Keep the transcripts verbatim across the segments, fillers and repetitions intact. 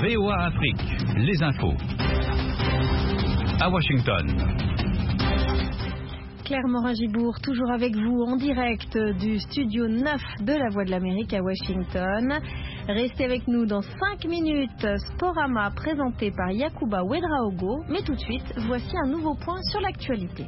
V O A Afrique, les infos. À Washington. Claire Morin-Gibourg, toujours avec vous en direct du studio neuf de la Voix de l'Amérique à Washington. Restez avec nous dans cinq minutes. Sporama présenté par Yacouba Ouedraogo. Mais tout de suite, voici un nouveau point sur l'actualité.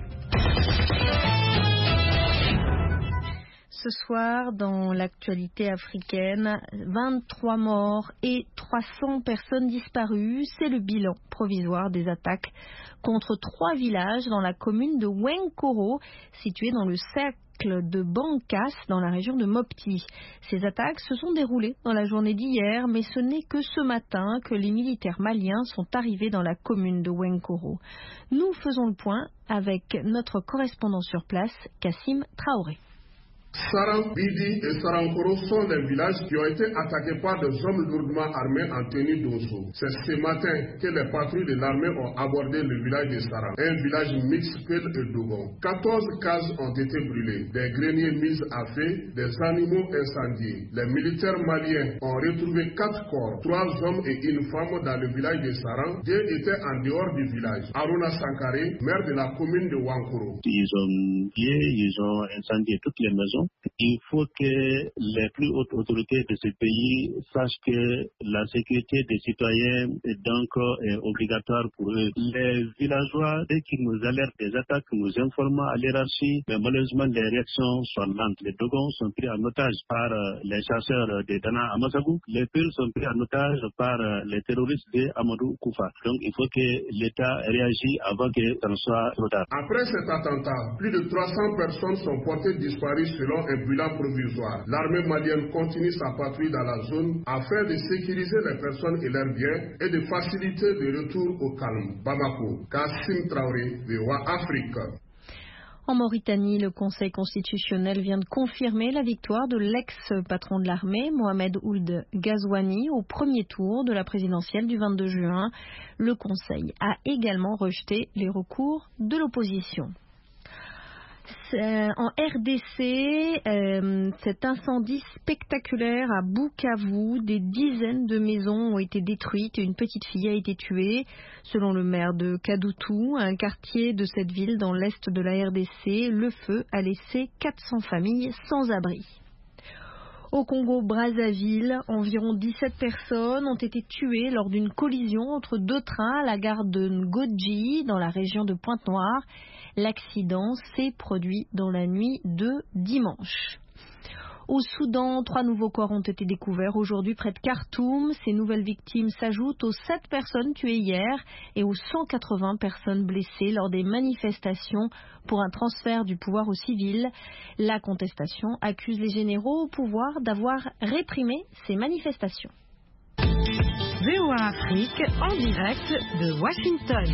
Ce soir, dans l'actualité africaine, vingt-trois morts et trois cents personnes disparues. C'est le bilan provisoire des attaques contre trois villages dans la commune de Wenkoro, située dans le cercle de Bankas, dans la région de Mopti. Ces attaques se sont déroulées dans la journée d'hier, mais ce n'est que ce matin que les militaires maliens sont arrivés dans la commune de Wenkoro. Nous faisons le point avec notre correspondant sur place, Kassim Traoré. Sarang, Bidi et Sarankoro sont des villages qui ont été attaqués par des hommes lourdement armés en tenue d'osso. C'est ce matin que les patrouilles de l'armée ont abordé le village de Sarang, un village mixte Peul et Dogon. quatorze cases ont été brûlées, des greniers mis à feu, des animaux incendiés. Les militaires maliens ont retrouvé quatre corps, trois hommes et une femme dans le village de Sarang. Deux étaient en dehors du village. Aruna Sankare, maire de la commune de Wankoro. Ils ont pillé, ils ont incendié toutes les maisons. Il faut que les plus hautes autorités de ce pays sachent que la sécurité des citoyens est donc est obligatoire pour eux. Les villageois, dès qu'ils nous alertent des attaques, nous informent à l'hierarchie, mais malheureusement les réactions sont lentes. Les Dogons sont pris en otage par les chasseurs de Dana Amasabou, les Peuls sont pris en otage par les terroristes de Amadou Koufa. Donc il faut que l'État réagisse avant que ça ne soit trop tard. Après cet attentat, plus de trois cents personnes sont portées disparues selon un bilan provisoire. L'armée malienne continue sa patrouille dans la zone afin de sécuriser les personnes et leurs biens et de faciliter le retour au calme. Bamako, Kassim Traoré, V O A Afrique. En Mauritanie, le Conseil constitutionnel vient de confirmer la victoire de l'ex-patron de l'armée, Mohamed Ould Ghazouani, au premier tour de la présidentielle du vingt-deux juin. Le Conseil a également rejeté les recours de l'opposition. En R D C, euh, cet incendie spectaculaire à Bukavu, des dizaines de maisons ont été détruites et une petite fille a été tuée. Selon le maire de Kadoutou, un quartier de cette ville dans l'est de la R D C, le feu a laissé quatre cents familles sans abri. Au Congo-Brazzaville, environ dix-sept personnes ont été tuées lors d'une collision entre deux trains à la gare de Ngoji, dans la région de Pointe-Noire. L'accident s'est produit dans la nuit de dimanche. Au Soudan, trois nouveaux corps ont été découverts aujourd'hui près de Khartoum. Ces nouvelles victimes s'ajoutent aux sept personnes tuées hier et aux cent quatre-vingts personnes blessées lors des manifestations pour un transfert du pouvoir aux civils. La contestation accuse les généraux au pouvoir d'avoir réprimé ces manifestations. V O A Afrique en direct de Washington.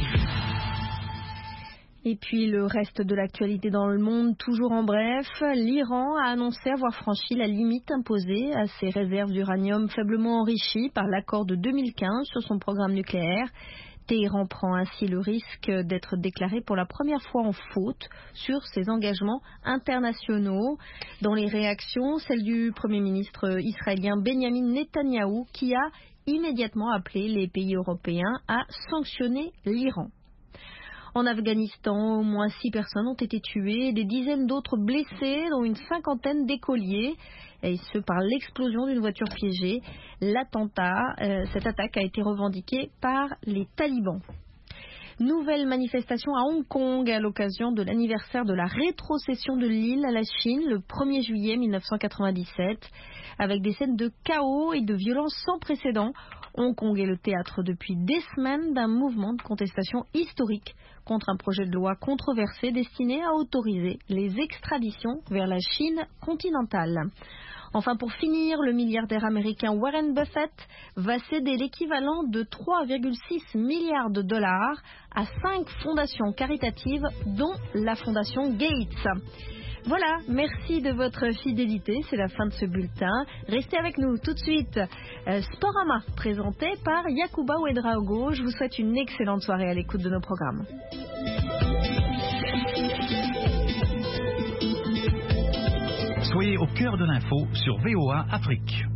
Et puis le reste de l'actualité dans le monde, toujours en bref, l'Iran a annoncé avoir franchi la limite imposée à ses réserves d'uranium faiblement enrichies par l'accord de deux mille quinze sur son programme nucléaire. Téhéran prend ainsi le risque d'être déclaré pour la première fois en faute sur ses engagements internationaux. Dans les réactions, celle du Premier ministre israélien Benjamin Netanyahou qui a immédiatement appelé les pays européens à sanctionner l'Iran. En Afghanistan, au moins six personnes ont été tuées et des dizaines d'autres blessées, dont une cinquantaine d'écoliers, et ce par l'explosion d'une voiture piégée. L'attentat, euh, cette attaque a été revendiquée par les talibans. Nouvelle manifestation à Hong Kong à l'occasion de l'anniversaire de la rétrocession de l'île à la Chine le premier juillet mille neuf cent quatre-vingt-dix-sept. Avec des scènes de chaos et de violence sans précédent, Hong Kong est le théâtre depuis des semaines d'un mouvement de contestation historique contre un projet de loi controversé destiné à autoriser les extraditions vers la Chine continentale. Enfin, pour finir, le milliardaire américain Warren Buffett va céder l'équivalent de trois virgule six milliards de dollars à cinq fondations caritatives, dont la fondation Gates. Voilà, merci de votre fidélité, c'est la fin de ce bulletin. Restez avec nous tout de suite. Euh, Sporama, présenté par Yacouba Ouedraogo. Je vous souhaite une excellente soirée à l'écoute de nos programmes. Soyez au cœur de l'info sur V O A Afrique.